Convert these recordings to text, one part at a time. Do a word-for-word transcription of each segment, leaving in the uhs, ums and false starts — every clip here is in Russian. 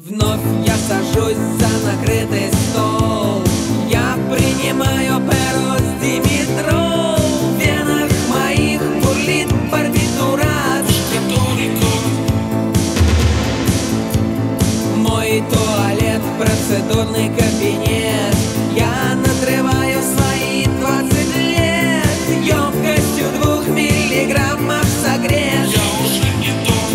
Вновь я сажусь за накрытый стол. Я принимаю перо с Димитров. В венах моих бурлит партитура. Мой туалет, процедурный кабинет. Я надрываю свои двадцать лет. Емкостью двух миллиграммов согрет. Я уже не тот.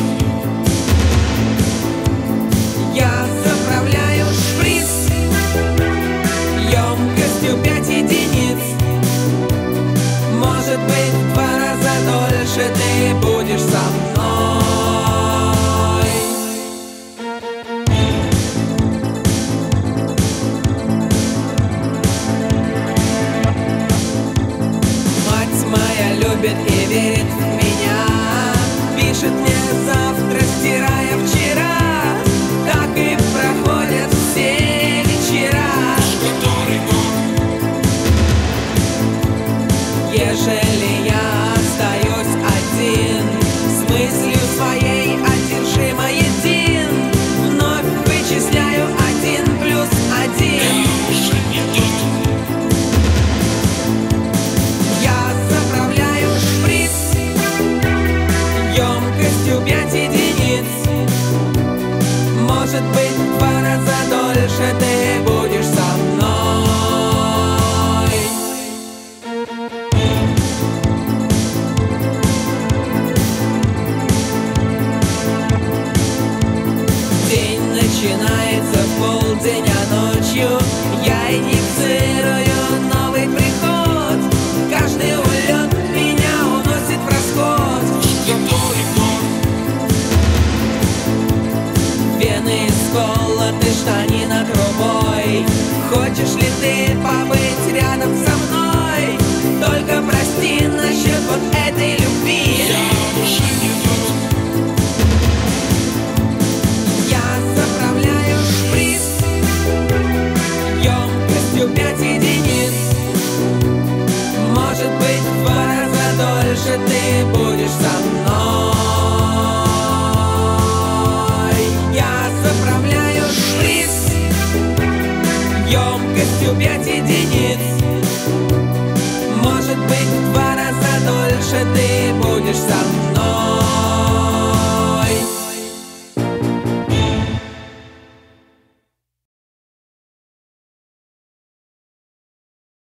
Я заправляю шприц емкостью пять единиц. Может быть, в два раза дольше ты будешь со мной. Мать моя любит и верит в меня. Пишет мне завтра, стирая вчера. Так и проходят все вечера. Который год? Ежели я остаюсь один, с мыслью своей одержимо един, вновь вычисляю один плюс один. Я уже не тот. Я заправляю шприц емкостью пять единиц. Может быть, в два раза дольше ты будешь со мной. День начинается в полдень, а ночью я инициирую новый приход. Каждый улет меня уносит в расход. Который год? Вены сколоты, штанина трубой. Хочешь ли ты побыть рядом со мной? Только прости насчет вот этой любви. Я уже не тот. Я заправляю шприц емкостью пять единиц. Может быть, в два раза дольше ты будешь со мной. Я заправляю шприц емкостью пять единиц. Может быть, в два раза дольше ты будешь со мной.